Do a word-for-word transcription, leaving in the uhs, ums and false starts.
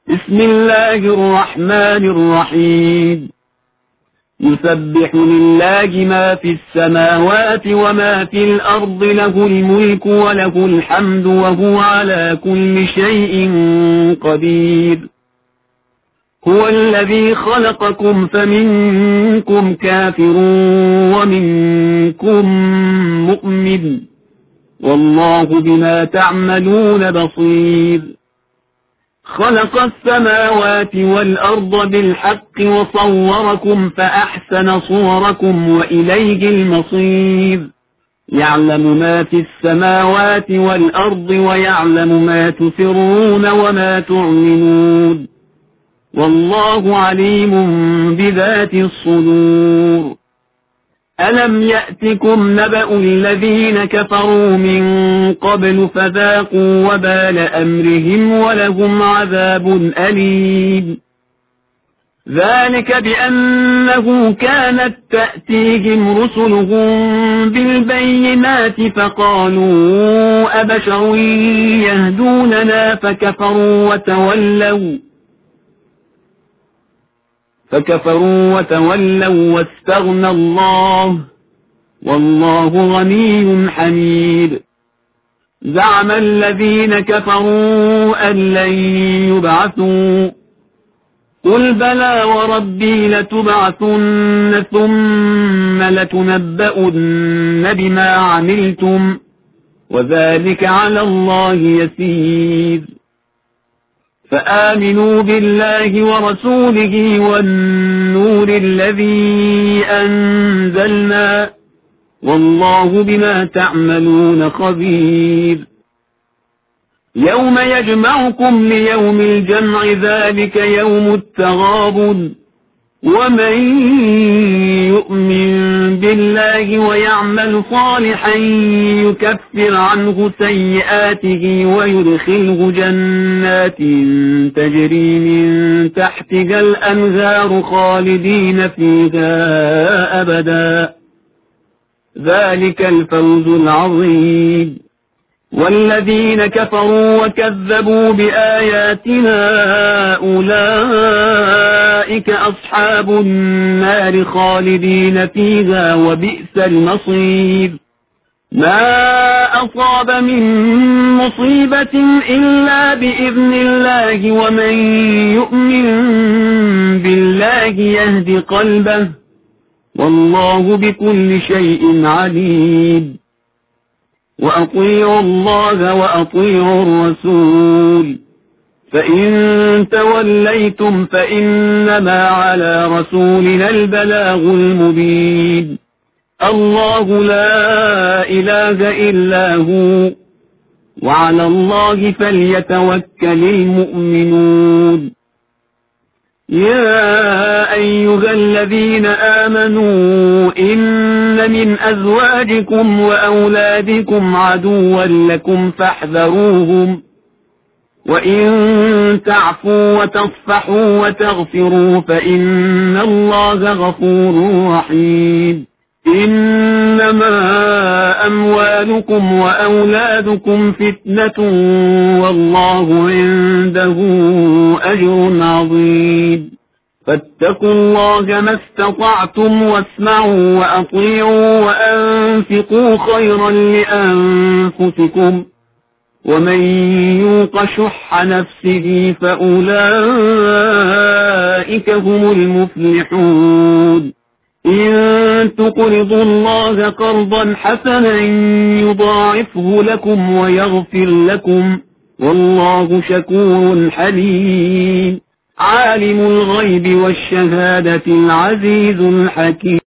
بسم الله الرحمن الرحيم يسبح لله ما في السماوات وما في الأرض له الملك وله الحمد وهو على كل شيء قدير هو الذي خلقكم فمنكم كافر ومنكم مؤمن والله بما تعملون بصير خلق السماوات والأرض بالحق وصوركم فأحسن صوركم وإليه المصير يعلم ما في السماوات والأرض ويعلم ما تسرون وما تعلنون والله عليم بذات الصدور ألم يأتكم نبأ الذين كفروا من قبل فذاقوا وبال أمرهم ولهم عذاب أليم ذلك بأنه كانت تأتيهم رسلهم بالبينات فقالوا أبشر يهدوننا فكفروا وتولوا فكفروا وتولوا واستغنى الله والله غني حميد زعم الذين كفروا أن لن يبعثوا قل بلى وربي لتبعثن ثم لتنبؤن بما عملتم وذلك على الله يسير فآمنوا بالله ورسوله والنور الذي أنزلنا والله بما تعملون خبير يوم يجمعكم ليوم الجمع ذلك يوم التغابن ومن يؤمن بالله ويعمل صالحا يكفر عنه سيئاته ويدخله جنات تجري من تحتها الأنهار خالدين فيها أبدا ذلك الفوز العظيم والذين كفروا وكذبوا بآياتنا أولئك أصحاب النار خالدين فيها وبئس المصير ما أصاب من مصيبة إلا بإذن الله ومن يؤمن بالله يهد قلبه والله بكل شيء عليم وأطيعوا الله وأطيعوا الرسول فإن توليتم فإنما على رسولنا البلاغ المبين الله لا إله إلا هو وعلى الله فليتوكل المؤمنون يا أيها الذين آمنوا إن من أزواجكم وأولادكم عدوا لكم فاحذروهم وإن تعفوا وتصفحوا وتغفروا فإن الله غفور رحيم إنما أموالكم وأولادكم فتنة والله عنده أجر عظيم فاتقوا الله ما استطعتم واسمعوا وأطيعوا وأنفقوا خيرا لأنفسكم ومن يوق شح نفسه فأولئك هم المفلحون إن تقرضوا الله قرضا حسنا يضاعفه لكم ويغفر لكم والله شكور حليم عالم الغيب والشهادة العزيز الحكيم